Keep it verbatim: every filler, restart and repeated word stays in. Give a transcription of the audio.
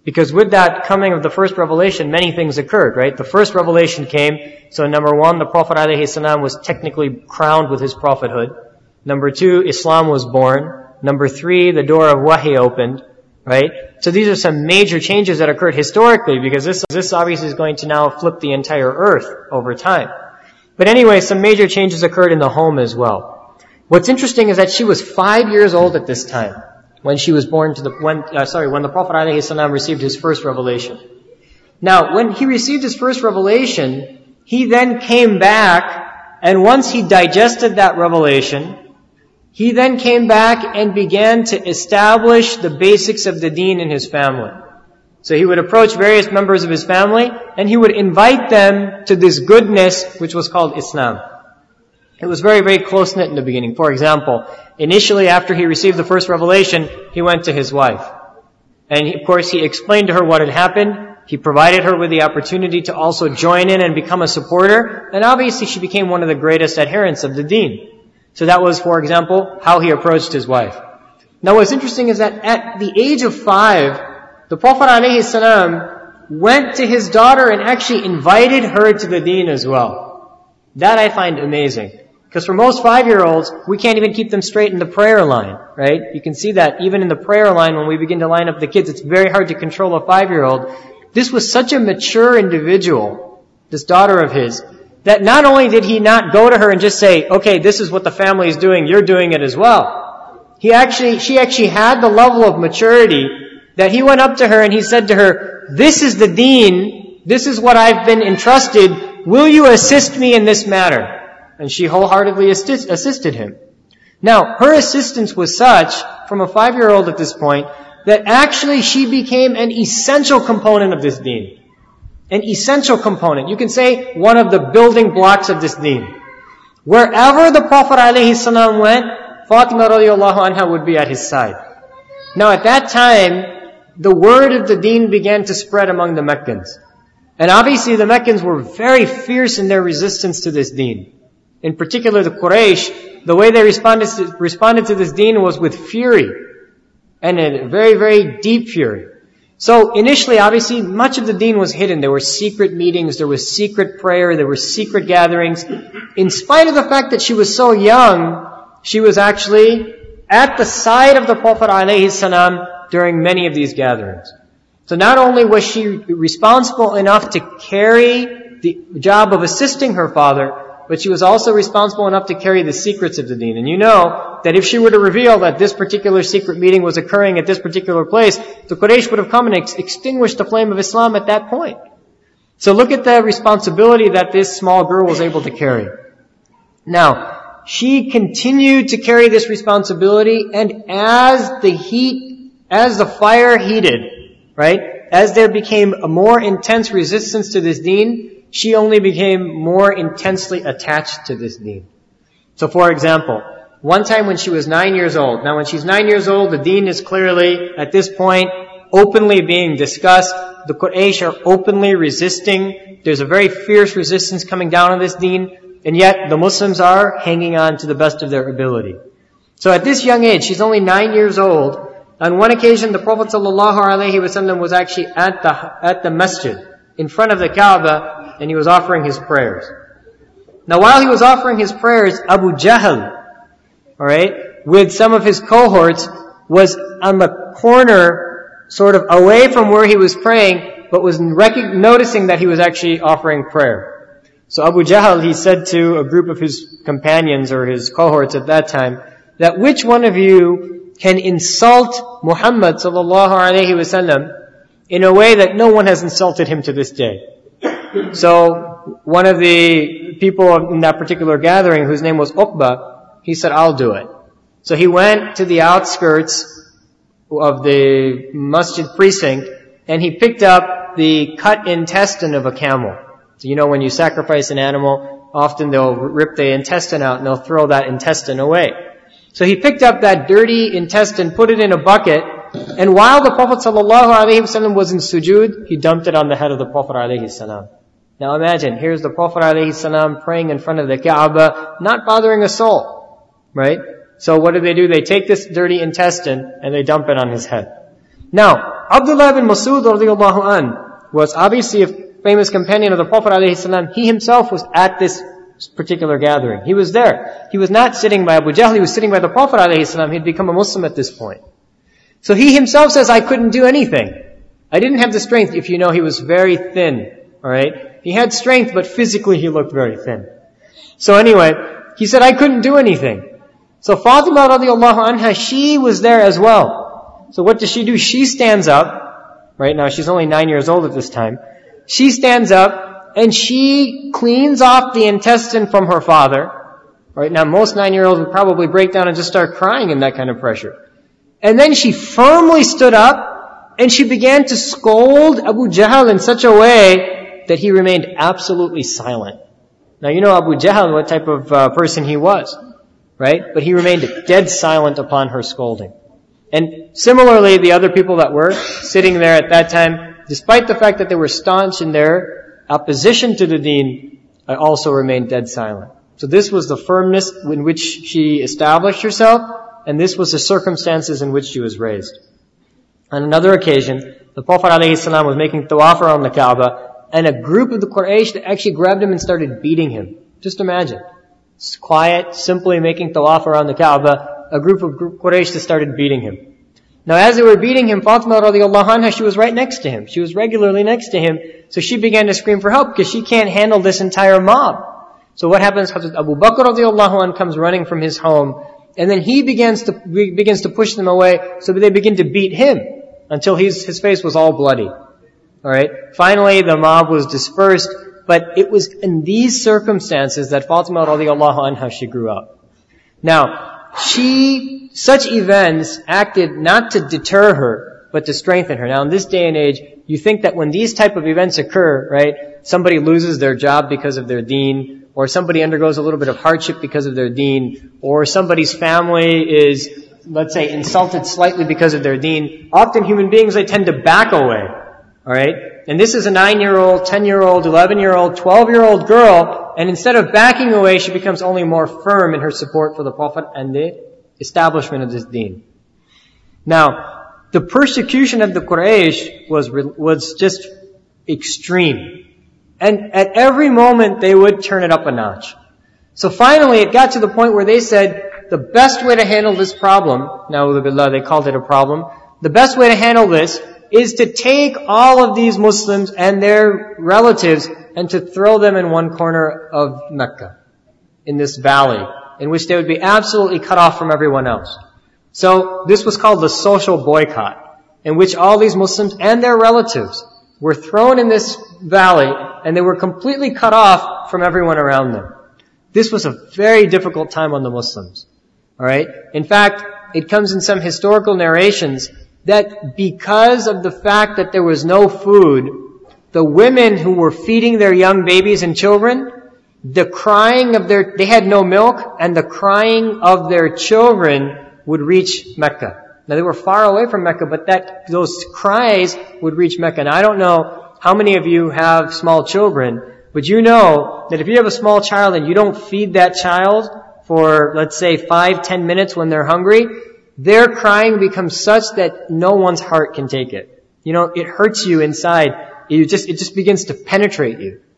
Because with that coming of the first revelation, many things occurred, right? The first revelation came, so number one, the Prophet ﷺ was technically crowned with his prophethood. Number two, Islam was born. Number three, the door of wahi opened, right? So these are some major changes that occurred historically, because this, this obviously is going to now flip the entire earth over time. But anyway, some major changes occurred in the home as well. What's interesting is that she was five years old at this time, when she was born to the, when, uh, sorry, when the Prophet ﷺ received his first revelation. Now, when he received his first revelation, he then came back, and once he digested that revelation, he then came back and began to establish the basics of the deen in his family. So he would approach various members of his family, and he would invite them to this goodness, which was called Islam. It was very, very close-knit in the beginning. For example, initially after he received the first revelation, he went to his wife. And he, of course, he explained to her what had happened. He provided her with the opportunity to also join in and become a supporter. And obviously she became one of the greatest adherents of the deen. So that was, for example, how he approached his wife. Now what's interesting is that at the age of five, the Prophet ﷺ went to his daughter and actually invited her to the deen as well. That I find amazing. Because for most five-year-olds, we can't even keep them straight in the prayer line, right? You can see that even in the prayer line when we begin to line up the kids, it's very hard to control a five-year-old. This was such a mature individual, this daughter of his, that not only did he not go to her and just say, okay, this is what the family is doing, you're doing it as well. He actually, she actually had the level of maturity that he went up to her and he said to her, this is the deen, this is what I've been entrusted, will you assist me in this matter? And she wholeheartedly assist, assisted him. Now, her assistance was such, from a five-year-old at this point, that actually she became an essential component of this deen. An essential component. You can say one of the building blocks of this deen. Wherever the Prophet ﷺ went, Fatima radiallahu anha would be at his side. Now at that time, the word of the deen began to spread among the Meccans. And obviously the Meccans were very fierce in their resistance to this deen. In particular the Quraysh, the way they responded to, responded to this deen was with fury. And a very, very deep fury. So initially, obviously, much of the deen was hidden. There were secret meetings, there was secret prayer, there were secret gatherings. In spite of the fact that she was so young, she was actually at the side of the Prophet ﷺ during many of these gatherings. So not only was she responsible enough to carry the job of assisting her father, but she was also responsible enough to carry the secrets of the deen. And you know that if she were to reveal that this particular secret meeting was occurring at this particular place, the Quraysh would have come and ex- extinguished the flame of Islam at that point. So look at the responsibility that this small girl was able to carry. Now, she continued to carry this responsibility, and as the heat, as the fire heated, right, as there became a more intense resistance to this deen, she only became more intensely attached to this deen. So for example, one time when she was nine years old, now when she's nine years old, the deen is clearly, at this point, openly being discussed. The Quraysh are openly resisting. There's a very fierce resistance coming down on this deen, and yet the Muslims are hanging on to the best of their ability. So at this young age, she's only nine years old. On one occasion, the Prophet ﷺ was actually at the, at the masjid, in front of the Kaaba, and he was offering his prayers. Now while he was offering his prayers, Abu Jahl, alright, with some of his cohorts, was on the corner, sort of away from where he was praying, but was rec- noticing that he was actually offering prayer. So Abu Jahl, he said to a group of his companions or his cohorts at that time, that which one of you can insult Muhammad sallallahu alaihi wasallam in a way that no one has insulted him to this day? So one of the people in that particular gathering, whose name was Uqba, he said, I'll do it. So he went to the outskirts of the masjid precinct, and he picked up the cut intestine of a camel. So you know when you sacrifice an animal, often they'll rip the intestine out and they'll throw that intestine away. So he picked up that dirty intestine, put it in a bucket, and while the Prophet ﷺ was in sujood, he dumped it on the head of the Prophet ﷺ. Now imagine, here's the Prophet ﷺ praying in front of the Kaaba, not bothering a soul, right? So what do they do? They take this dirty intestine and they dump it on his head. Now, Abdullah ibn Mas'ud radiallahu an was obviously a famous companion of the Prophet ﷺ. He himself was at this particular gathering. He was there. He was not sitting by Abu Jahl, he was sitting by the Prophet ﷺ. He'd become a Muslim at this point. So he himself says, I couldn't do anything. I didn't have the strength. If you know, he was very thin. Alright? He had strength, but physically he looked very thin. So anyway, he said, I couldn't do anything. So Fatima radiallahu anha, she was there as well. So what does she do? She stands up. Right now, she's only nine years old at this time. She stands up and she cleans off the intestine from her father. Right now, most nine-year-olds would probably break down and just start crying in that kind of pressure. And then she firmly stood up and she began to scold Abu Jahl in such a way that he remained absolutely silent. Now, you know Abu Jahl, what type of uh, person he was, right? But he remained dead silent upon her scolding. And similarly, the other people that were sitting there at that time, despite the fact that they were staunch in their opposition to the deen, also remained dead silent. So this was the firmness in which she established herself, and this was the circumstances in which she was raised. On another occasion, the Prophet ﷺ was making tawaf around the Kaaba, and a group of the Quraysh actually grabbed him and started beating him. Just imagine. It's quiet, simply making tawaf around the Kaaba, a group of Quraysh that started beating him. Now as they were beating him, Fatima radiallahu anha, she was right next to him. She was regularly next to him, so she began to scream for help because she can't handle this entire mob. So what happens? Hazrat Abu Bakr radiallahu anh comes running from his home, and then he begins to begins to push them away, so they begin to beat him until his his face was all bloody. All right. Finally, the mob was dispersed, but it was in these circumstances that Fatima radiallahu anha, she grew up. Now, she, such events acted not to deter her, but to strengthen her. Now, in this day and age, you think that when these type of events occur, right, somebody loses their job because of their deen, or somebody undergoes a little bit of hardship because of their deen, or somebody's family is, let's say, insulted slightly because of their deen. Often human beings, they tend to back away. Alright? And this is a nine-year-old, ten-year-old, eleven-year-old, twelve-year-old girl, and instead of backing away, she becomes only more firm in her support for the Prophet and the establishment of this deen. Now, the persecution of the Quraysh was, was just extreme. And at every moment, they would turn it up a notch. So finally, it got to the point where they said, the best way to handle this problem, na'udhu billah, they called it a problem, the best way to handle this is to take all of these Muslims and their relatives and to throw them in one corner of Mecca, in this valley, in which they would be absolutely cut off from everyone else. So this was called the social boycott, in which all these Muslims and their relatives were thrown in this valley and they were completely cut off from everyone around them. This was a very difficult time on the Muslims. Alright? In fact, it comes in some historical narrations that because of the fact that there was no food, the women who were feeding their young babies and children, the crying of their, they had no milk, and the crying of their children would reach Mecca. Now they were far away from Mecca, but that, those cries would reach Mecca. Now I don't know how many of you have small children, but you know that if you have a small child and you don't feed that child for, let's say, five, ten minutes when they're hungry, their crying becomes such that no one's heart can take it. You know, it hurts you inside. You just, it just begins to penetrate you.